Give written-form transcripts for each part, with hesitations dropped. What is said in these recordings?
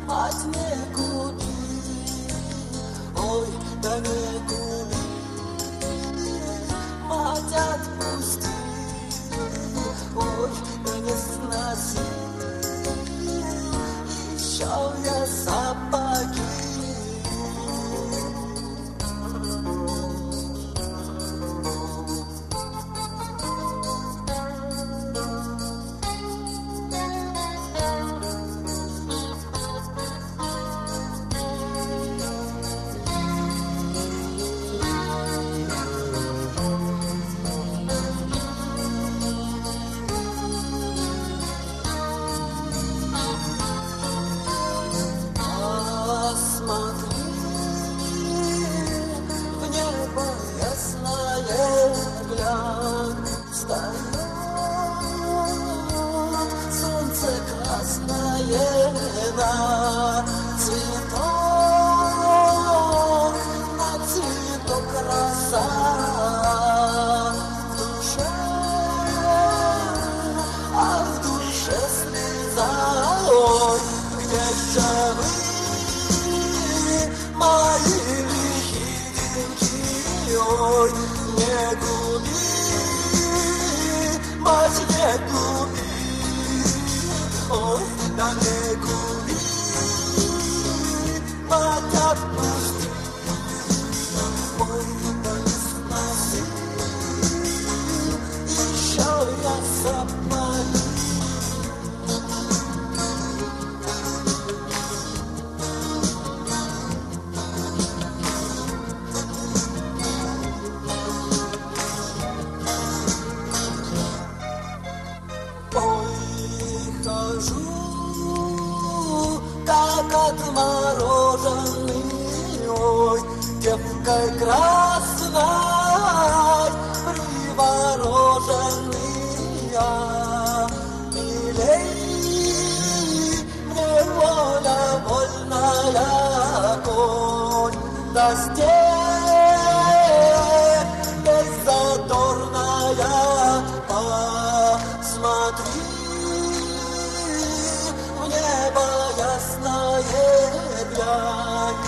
мать не губи, ой, да не губи, мать отпусти, ой, да не сноси, еще я сапоги. Солнце красное на цветок роса в душе, а в душе слеза. Ой, где же вы, мои лихиденьки, ой, не губи, мать не губи, ой, да не губи, мать отпусти, ой, да не сноси, еще я сапоги. Как отмороженный, ой, девкой красной, привороженный я. Милей мне воля вольная, конь да степь беззадорная. Посмотри в небо ясное, глянь,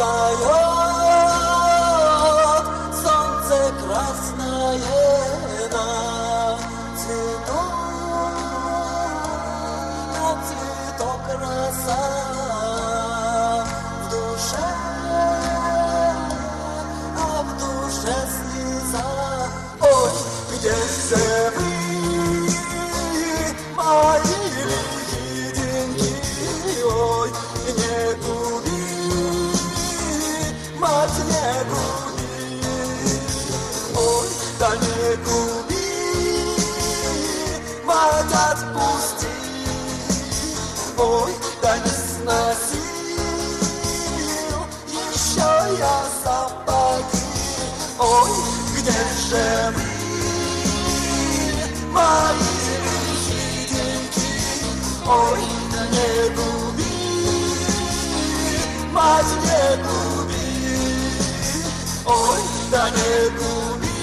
встает солнце красное на цветок роса в душе, а в душе слеза. Ой, где же вы, мои лихиденьки, ой, не губи, мать не губи, ой, да не губи, мать отпусти, ой, да не сноси, еще я сапоги. Ой, где же вы, мои лихиденьки, ой, не губи, мать не губи, ой, да не губи,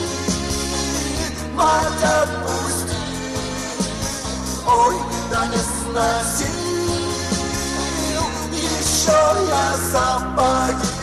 мать отпусти, ой, да не сноси, еще я сапоги.